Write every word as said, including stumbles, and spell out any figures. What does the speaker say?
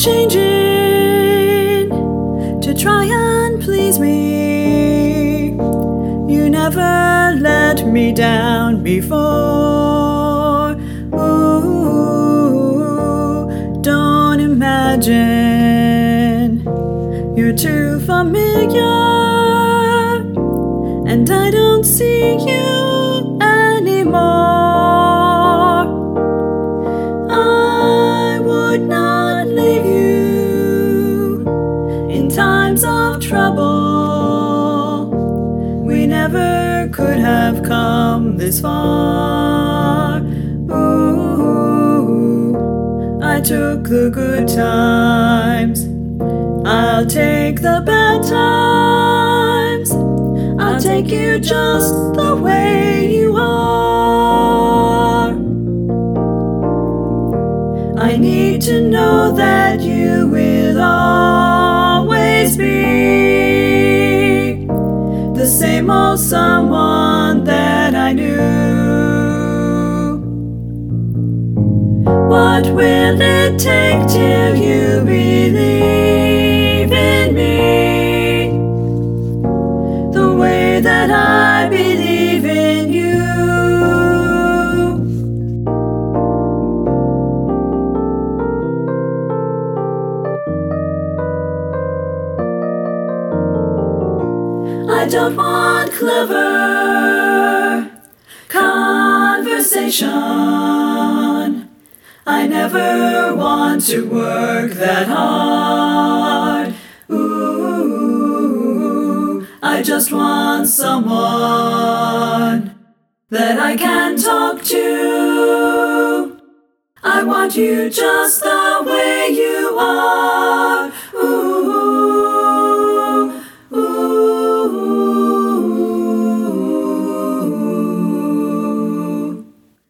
changing to try and please me. You never let me down before. Ooh, don't imagine you're too familiar, and I don't see you anymore. I would not leave you in times of trouble. We never could have come this far. Ooh, I took the good times, I'll take the bad times. I'll take you just the way you are. I need to know that you will always be the same old someone that I knew. What will it take till you believe in me the way that I believe in you? I don't want clever conversation. I never want to work that hard. Ooh, I just want someone that I can talk to. I want you just the way you are.